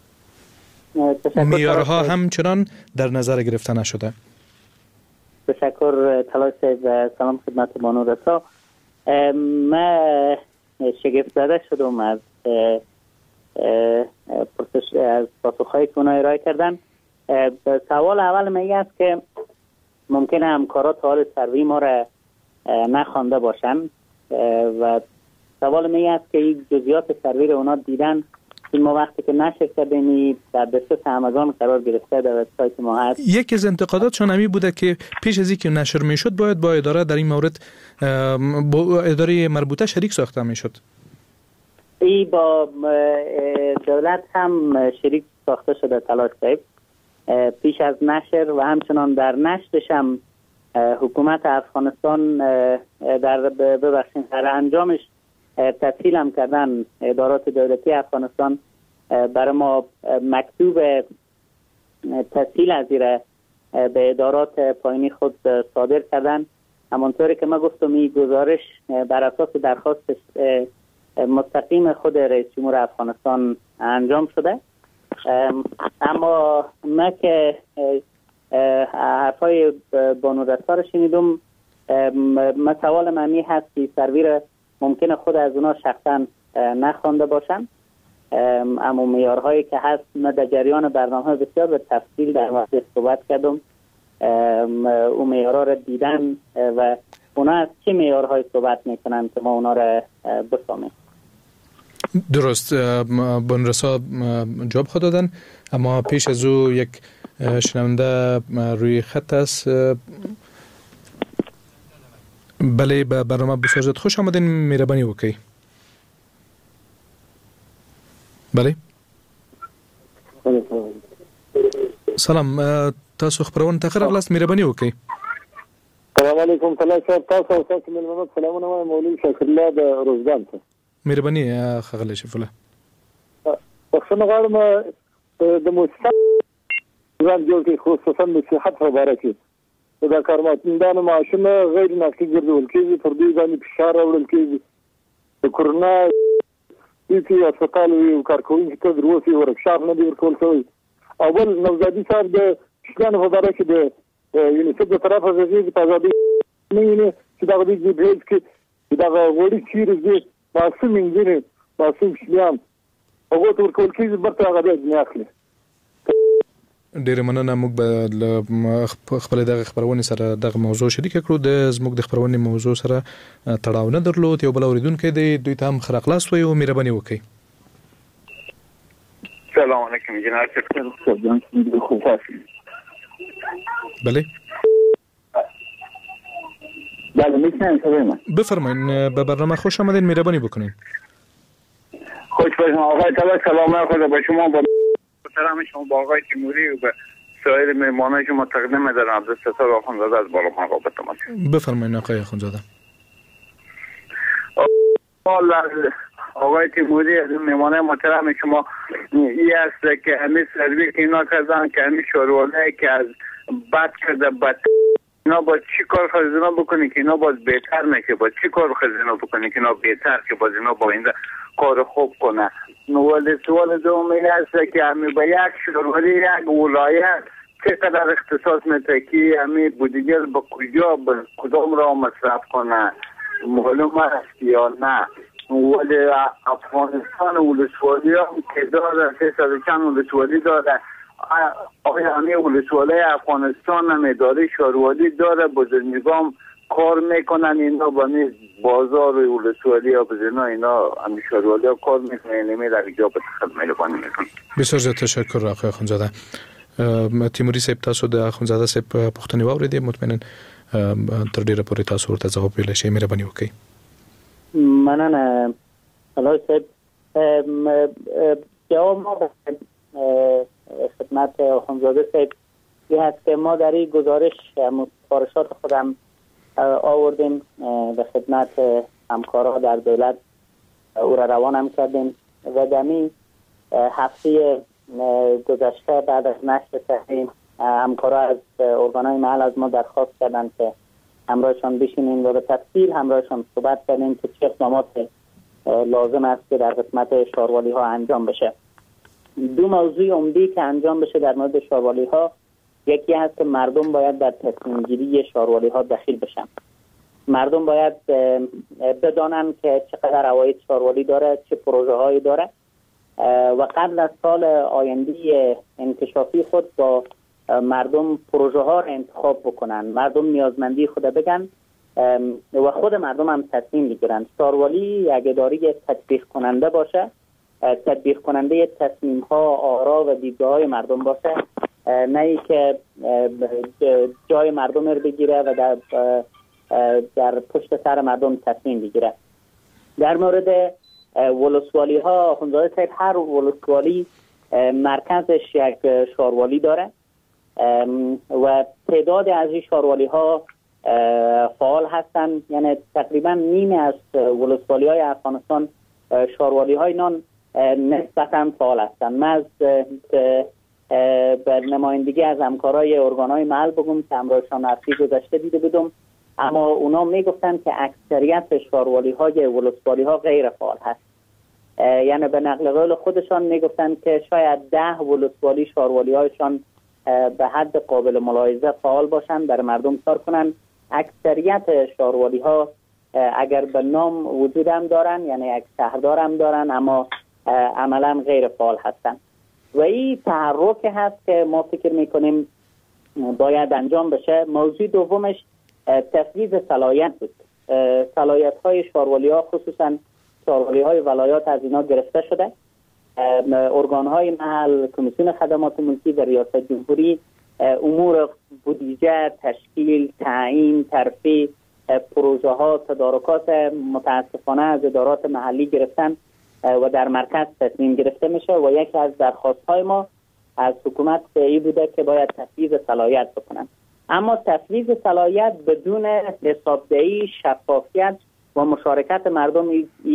[SPEAKER 2] معیارها همچنان در نظر گرفته نشده.
[SPEAKER 1] تشکر طلای صاحب. سلام خدمت بانو رسا. من شگفت زده شدم از پاسخهایی که اونا ارائه کردن. سوال اول من این است که ممکنه همکارات حال سروی ما را نخوانده باشن و سوال من این است که این جزئیات سروی را اونا دیدن. این ما وقتی که نشر کردیم در دسترس همگان قرار گرفته در وبسایت ما هست.
[SPEAKER 2] یکی از انتقاداتشون همی بوده که پیش از اینکه نشر میشد باید با اداره در این مورد با اداره مربوطه شریک ساخته میشد.
[SPEAKER 1] این با دولت هم شریک ساخته شده طلای صاحب پیش از نشر و همچنان در نشرش هم حکومت افغانستان در انجامش تسهیل هم کردن. ادارات دولتی افغانستان برای ما مکتوب تسهیل از ایره به ادارات پایینی خود صادر کردن. همانطوری که من گفتم این گزارش بر اساس درخواست مستقیم خود رئیس جمهور افغانستان انجام شده. اما من که حرفای بانو رسا رو شنیدم، من سوال معنی هست که سرویر ممکنه خود از اونا شخصا نخوانده باشن، اما معیارهایی که هست من در جریان برنامه بسیار به تفصیل در وقت صحبت کردم. اون معیارها را دیدن و اونا از چه معیارهایی صحبت میکنن که ما اونا را بفهمیم.
[SPEAKER 2] درست. بانو رسا جواب خود دادن، اما پیش از او یک شنونده روی خط است. بله، به برنامه بسیار خوش آمدین. مهربانی وکړئ. بله. سلام، تاسو خبرونه ته راغلاست. مهربانی وکړئ.
[SPEAKER 5] السلام علیکم. تاسو او تاسو ملمنو سلامونه. مولوی شیخ الله د روزګان ته.
[SPEAKER 2] مهرباني خغله شیخ الله.
[SPEAKER 5] بخښنه غواړم د مؤسسه ځان جوړ کې خصوصا نصيحت مبارکي دا کارمندانو معاشونه غیر نافذ ګرځول کېږي، پر دوی باندې فشار راوړل کېږي. د کورونا چې هسپتال یو کارکوونکي ته د روسي ورکشاپ نه دی ورکول شوی. اول نوزادي صاحب د شګانو په باره کې د یونیسف د طرفه راځي په ازادي نه ویني چې دا د دې بریج کې دا وړي چیرې دي معصوم انجینر معصوم شلیان هغه ته ورکول کېږي، برته هغه بیا نه اخلي.
[SPEAKER 2] ډیره مننه. موږ به خپل دغه خبرونه سره دغه موضوع شریک کړو. د زموږ د خبرونه موضوع سره تړاو نه درلود. یو بل اوریدونکو د دوی ته هم خرخلاص وي او مهرباني وکړي.
[SPEAKER 6] سلام علیکم جناب.
[SPEAKER 2] بله
[SPEAKER 5] بله میشنم صدای من.
[SPEAKER 2] بفرمایید. به برنامه خوش آمدین. مهربانی بکنین.
[SPEAKER 5] خوش باشم آقای طلا. سلام خدا به شما، با محترم شما، با آقای تیموری و به سایر مهمانای شما تقدیم می‌دارم. عبدالستار آخوندزاده از بالا مقابل تماس.
[SPEAKER 2] بفرمایید آقای آخوندزاده.
[SPEAKER 5] آقای تیموری از مهمانای محترم شما این است که همه سروی که اینا کردن، که همه شوروله که از بد کرده بد، اینا با چی کار خزینا بکنی که اینا باز بهتر نشه، با چی کار خزینا بکنی که اینا بهتر که باز اینا با اینده کار خوب کنه. ولی سوال دوم این است که همه با یک شوروله یک ولایت چقدر اختصاص میده که همه بودجه با کجا به کدام را مصرف کنه معلوم است یا نه. ولی افغانستان ولسوالی هم که داره 300 چند ولسوالی داره. آیا همه ولسوالی افغانستان هم اداره شاروالی داره، بزرگنگام کار میکنن اینا با بازار ولسوالی ها بزرگنا اینا همه شاروالی ها کار میکنن، اینمی در اینجا به خدمت میکنن.
[SPEAKER 2] بسیار زیاد تشکر آقای آخوندزاده. تیموری صاحب تاسو د آخوندزاده صاحب پوښتنې واورېدې، مطمئنا تر ډیره پورې تاسو ورته ځواب ویلی شئ. مهرباني وکړئ.
[SPEAKER 1] مننه طلا صاحب. جواب ما به خدمت آخوندزاده صاحب این هست که ما در این گزارش سفارشات خودم آوردیم به خدمت همکارا در دولت، او را روانم کردیم و دمی هفته گذشته بعد از نشر صحیح همکارا از ارگانهای محل از ما درخواست کردند که همراهشان بشینیم و به تفصیل همراهشان صحبت کردیم که چه اقدامات لازم است که در قسمت شاروالی ها انجام بشه. دو موضوع عمده که انجام بشه در مورد شاروالی ها، یکی هست که مردم باید در تصمیم گیری شاروالی ها دخیل بشن. مردم باید بدانن که چقدر عواید شاروالی داره، چه پروژه هایی داره و قبل از سال آینده انکشافی خود با مردم پروژه ها را انتخاب بکنن. مردم نیازمندی خود بگن و خود مردم هم تصمیم بگیرن. شاروالی یک اداره تطبیق کننده باشه، تطبیق کننده تصمیم ها، آرا و دیدگاه های مردم باشه، نه ای که جای مردم رو بگیره و در پشت سر مردم تصمیم بگیره. در مورد ولسوالی ها، آخوندزاده صاحب هر ولسوالی مرکزش یک شاروالی داره و تعداد از این شاروالی ها فعال هستن. یعنی تقریبا نیمه از ولسوالی های افغانستان شاروالی های نان نسبتا فعال هستن. من از به نمایندگی از همکارای ارگانهای محل بگم که همراهشان هفته گذشته دیده بودم، اما اونا میگفتن که اکثریت شاروالی های ولسوالی ها غیر فعال هست. یعنی به نقل قول خودشان میگفتن که شاید 10 ولسوالی شاروالی هایشان به حد قابل ملاحظه فعال باشن، در مردم کار کنن. اکثریت شاروالی ها اگر به نام وجود هم دارن، یعنی یک شهردار هم دارن، اما عملا غیر فعال هستن. و این تحرک هست که ما فکر میکنیم باید انجام بشه. موضوع دومش تفویض صلاحیت بود. صلاحیت های شاروالی ها، خصوصا شاروالی های ولایات، از اینا گرفته شده. ارگان های محل، کمیسیون خدمات ملکی و ریاست جمهوری امور بودجه، تشکیل، تعیین، ترفیع پروژه ها، تدارکات متاسفانه از ادارات محلی گرفتن و در مرکز تصمیم گرفته میشه و یکی از درخواست های ما از حکومت این بوده که باید تفویض صلاحیت بکنن. اما تفویض صلاحیت بدون حسابدهی، شفافیت و مشارکت مردم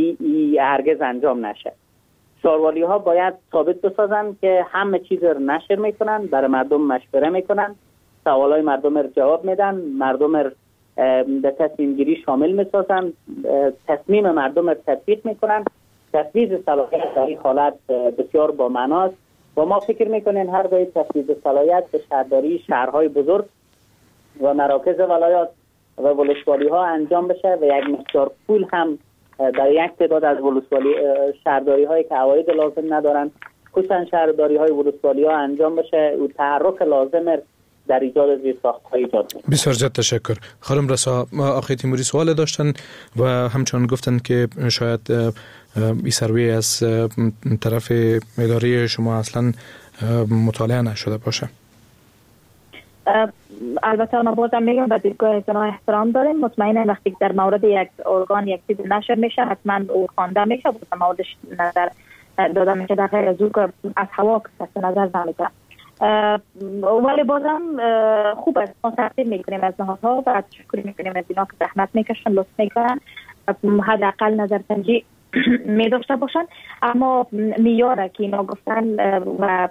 [SPEAKER 1] هرگز انجام نشه. شاروالی ها باید ثابت بسازن که همه چیز رو نشر میکنن، برای مردم مشوره میکنن، سوالای مردم رو جواب میدن، مردم رو به تصمیم گیری شامل میسازن، تصمیم مردم رو تطبیق میکنن. تفویض صلاحیت در این حالت بسیار با معناست و ما فکر میکنیم هر گاهی تفویض صلاحیت به شهرداری شهرهای بزرگ و مراکز ولایات و ولسوالی ها انجام بشه و یک مقدار پول هم در یک تعداد از ولسوالی شهرداری هایی که عواید لازم ندارن، خصوصا شهرداری های ولسوالی ها انجام بشه و تحرک لازم در ایجاد زیرساخت‌های ایجاد.
[SPEAKER 2] بسیار زیاد تشکر. خانم رسا، آقای تیموری سوال داشتن و همچنان گفتن که شاید این سروی از طرف اداره شما اصلا مطالعه نشده باشه.
[SPEAKER 4] البته ما بازم میگم به دیدگاه زنا احترام داریم. مطمئنا وقتی در مورد یک ارگان یک چیز نشر میشه حتما او خوانده میشه و موردش نظر داده میشه. در غیر از او که از هوا کسی نظر نمیده. ولی بازم خوب است ما تقدیر میکنیم از نهادها و تشکر میکنیم از اینا که زحمت میکشن، لطف میکنن، حداقل نظرسنجی می داشته باشن. اما میاره که اینا گفتن و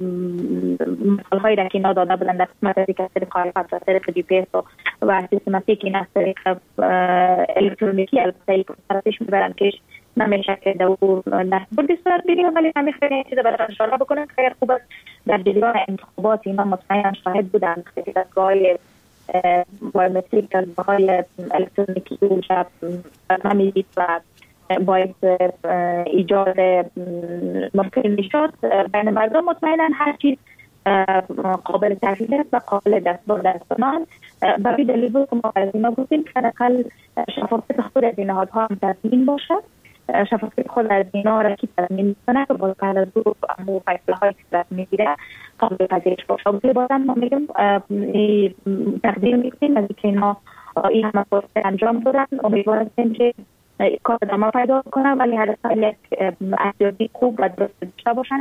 [SPEAKER 4] مثال هایی را که اینا داده بودن در قسمت از که طریق خارفت و طریق جی پی اس و سیستماتیک این از طریق الکترونیکی البته پرستش میبرن که نمیشه که دو دستبردی صورت بگیره. ولی نمیخواه این چیز برای اشاره بکنن که خوب است در جریان انتخابات اینا مطمئن شاهد بودن که دستگاه بایومتریک های الکترونیکی اونجا نمیدید و باید ایجاد ممکن میشد بین مردم. مطمئنا هر چیز قابل تغییر است و قابل دستبرد است. من برای دلیل بود که ما از اینا گفتیم که حداقل شفافیت خود از این نهادها هم تضمین باشد. شفافیت خود از اینا را که تضمین میکنه که باز قبل از او امور فیصله های که صورت میگیره قابل پذیرش باشه. ولی بازم ما میگم تقدیر میکنیم از اینکه اینا این همه پروسه انجام دادن. امیدوار هستیم که کار ادامه پیدا کنن ولی حداقل یک ارتباطی خوب و درست داشته باشن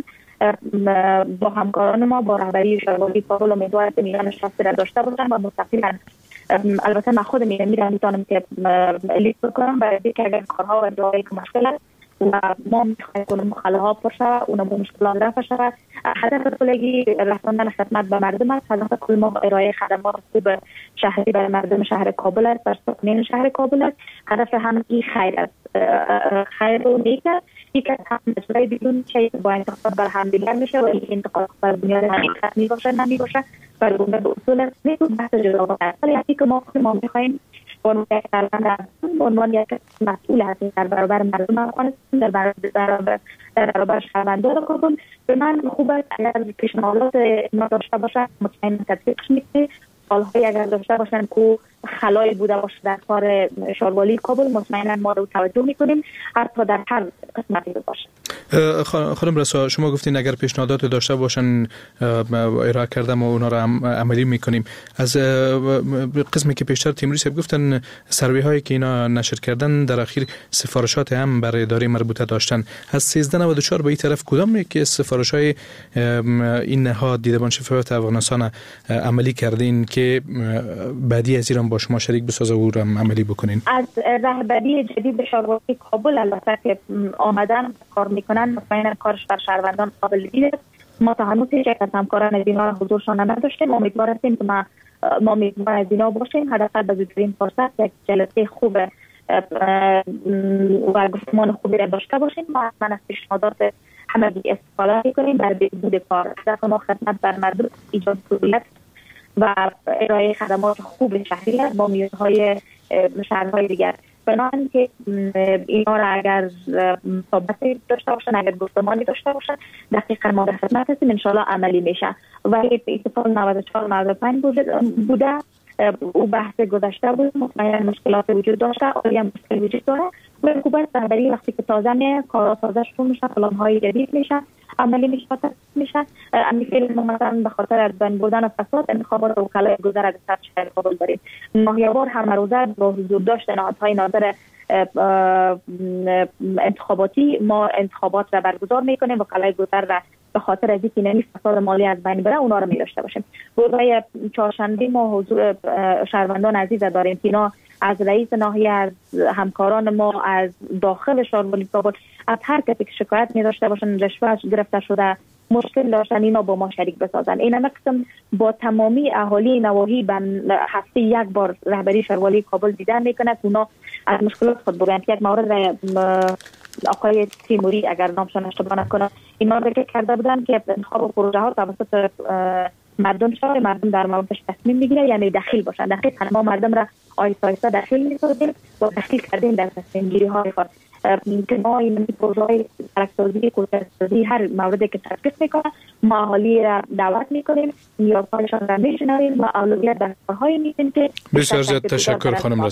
[SPEAKER 4] با همکاران ما، با رهبری شاروالی کابل. امیدوار هستیم اینا نشسته را داشته باشن و مستقیما البته من خود میتونم که لیست بکنم برای اینکه اگر کارها و جایی که مشکل است و ما میخوایم کنیم مخالها پرشه اونم مشکلات رفع شود. هدف کلگی رساندن خدمت به مردم است. هدف کل ما ارائه خدمات خوب شهری برای مردم شهر کابل است، بر ساکنین شهر کابل است. هدف هم این خیر است، خیر رو نیکه یک از هم مجرای بدون چه با انتقاد بر هم دیگر میشه و این انتقاد بر بنیاد حقیقت میباشه نمیباشه بر بنیاد اصول است. نیست بحث جدا است. ولی حقیقی که ما میخوایم عنوان یک سربند عنوان یک مسئول هستیم در برابر مردم افغانستان، در برابر شهروندان کابل. به من خوب است اگر پیشنهادات ما داشته باشن مطمئن تطبیقش میکنیم. سالهای اگر داشته باشن که خلایی بوده باشه در کار شاروالی کابل مطمئنا ما رو توجه میکنیم حتی در هر قسمتی باشه.
[SPEAKER 2] خانم رسا شما گفتین اگر پیشنهادات داشته باشن ارائه کردم و اونا رو عملی میکنیم. از قسمی که پیشتر تیموری صاحب گفتن سروی هایی که اینا نشر کردن در اخیر سفارشات هم برای اداره مربوطه داشتن. از 1394 به این طرف کدام یکی سفارش های این نهاد دیدبان شفافیت افغانستان عملی کردین که بعدی از ایران با شما شریک بسازه و عملی بکنین؟ از
[SPEAKER 4] رهبری جدید شاروالی کابل البته که آمدن کار میکنن مطمئنا کارش بر شهروندان قابل دید. ما تا هنوز یک از همکاران از اینا حضورشان نداشتیم. امیدوار هستیم که ما میزبان از اینا باشیم. حداقل به زودترین فرصت یک جلسه خوب و گفتمان خوبی را داشته باشیم. ما حتما از پیشنهادات همگی استفاده میکنیم برای بهبود کار. هدف ما خدمت بر مردم، ایجاد سهولت و ارائه خدمات خوب شهری است با میزهای شهرهای دیگر. بنابراین که اینا را اگر صحبتی داشته باشن، اگر گفتمانی داشته باشن، دقیقا ما در خدمت هستیم، انشاءالله عملی میشه. ولی اتفاق 94-95 بوده او بحث گذشته بود. مطمئنا مشکلات وجود داشته، آیا مشکل وجود داره و حکومت رهبری وقتی که تازه میه کارا تازه شروع میشه، پلان‌های جدید میشه، عملی میشه. مثلا مثلا به خاطر از بین بردن فساد انتخابات وکلای گذر از سطح شهر کابل داریم. ماهیوار هر روزه با حضور داشت نهادهای ناظر انتخاباتی ما انتخابات را برگزار میکنیم. وکلای گذر را به خاطر از اینکه نمی فساد مالی از بین بره اونا رو می داشته باشیم. روزهای چهارشنبه ما حضور شهروندان عزیز داریم که اینا از رئیس ناحیه، از همکاران ما، از داخل شاروالی کابل، از هر کسی که شکایت می داشته باشن رشوه گرفته شده، مشکل داشتن، اینا با ما شریک بسازن. این قسم با تمامی اهالی نواحی هفته یک بار رهبری شاروالی کابل دیدن میکنه. اونا از مشکلات خود بگن. یک مورد آقای تیموری اگر نامشون اشتباه نکنه اینا ذکر کرده بودن که انتخاب و پروژه ها توسط مردم شده، مردم در موردش تصمیم میگیره، یعنی دخیل باشن. دقیقاً ما مردم را آیسته آیسته دخیل می‌سازیم و دخیل کردیم در تصمیم گیری های خود. که ما این پروژه‌های ترک‌سازی، کوچه‌سازی، هر موردی که تشخیص میکنه ما اهالی را دعوت میکنیم، نیازهایشان را میشنویم و اولویت در کارهایی میدیم که.
[SPEAKER 2] بسیار زیاد تشکر خانم رسا.